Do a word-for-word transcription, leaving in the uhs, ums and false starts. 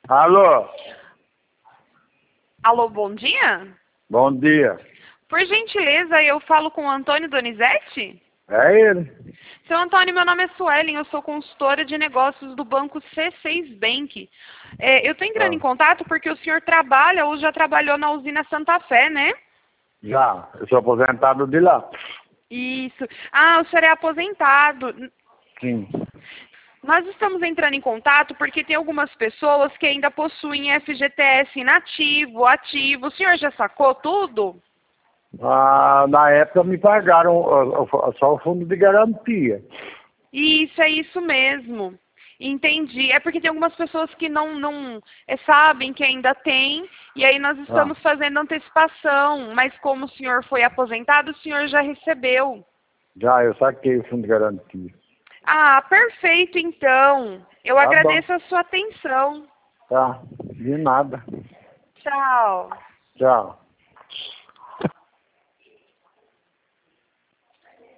Alô? Alô, bom dia? Bom dia. Por gentileza, eu falo com o Antônio Donizete? É ele? Seu Antônio, meu nome é Suelen, eu sou consultora de negócios do banco C seis Bank. É, eu estou entrando Ah, em contato porque o senhor trabalha ou já trabalhou na usina Santa Fé, né? já, eu sou aposentado de lá. Isso. Ah, o senhor é aposentado. Sim. Nós estamos entrando em contato porque tem algumas pessoas que ainda possuem F G T S inativo, ativo. O senhor já sacou tudo? Ah, na época me pagaram ó, ó, só o fundo de garantia. Isso, é isso mesmo. Entendi. É porque tem algumas pessoas que não, não é, sabem que ainda tem, e aí nós Ah, estamos fazendo antecipação, mas como o senhor foi aposentado, o senhor já recebeu. já, eu saquei o fundo de garantia. Ah, perfeito, então. Eu Tá bom, agradeço a sua atenção. tá. De nada. Tchau. Tchau.